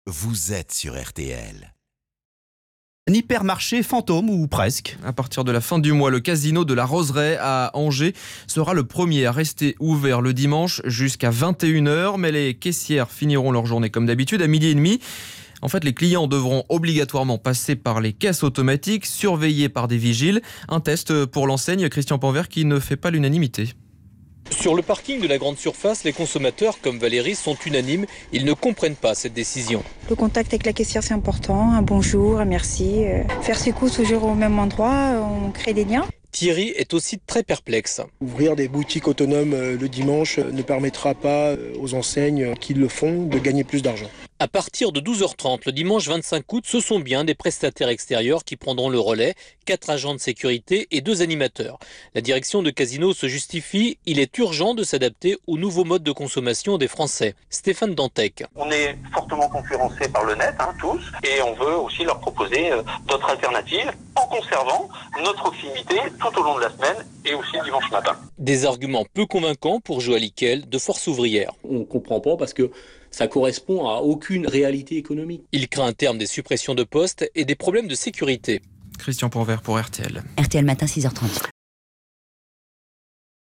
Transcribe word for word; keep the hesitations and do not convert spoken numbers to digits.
vous êtes sur R T L. Un hypermarché fantôme ou presque. À partir de la fin du mois, le casino de la Roseraie à Angers sera le premier à rester ouvert le dimanche jusqu'à vingt et une heures. Mais les caissières finiront leur journée comme d'habitude à midi et demi. En fait, les clients devront obligatoirement passer par les caisses automatiques, surveillées par des vigiles. Un test pour l'enseigne Christian Panvert qui ne fait pas l'unanimité. Sur le parking de la grande surface, les consommateurs, comme Valérie, sont unanimes. Ils ne comprennent pas cette décision. Le contact avec la caissière, c'est important. Un bonjour, un merci. Faire ses courses toujours au même endroit, on crée des liens. Thierry est aussi très perplexe. Ouvrir des boutiques autonomes le dimanche ne permettra pas aux enseignes qui le font de gagner plus d'argent. À partir de douze heures trente, le dimanche vingt-cinq août, ce sont bien des prestataires extérieurs qui prendront le relais, quatre agents de sécurité et deux animateurs. La direction de Casino se justifie, il est urgent de s'adapter au nouveau mode de consommation des Français. Stéphane Dantec. On est fortement concurrencés par le net, hein, tous, et on veut aussi leur proposer euh, d'autres alternatives en conservant notre proximité tout au long de la semaine et aussi le dimanche matin. Des arguments peu convaincants pour Joël Ickel de Force Ouvrière. On ne comprend pas parce que ça correspond à aucune réalité économique. Il craint un terme des suppressions de postes et des problèmes de sécurité. Christian Panvert pour R T L. R T L matin, six heures trente.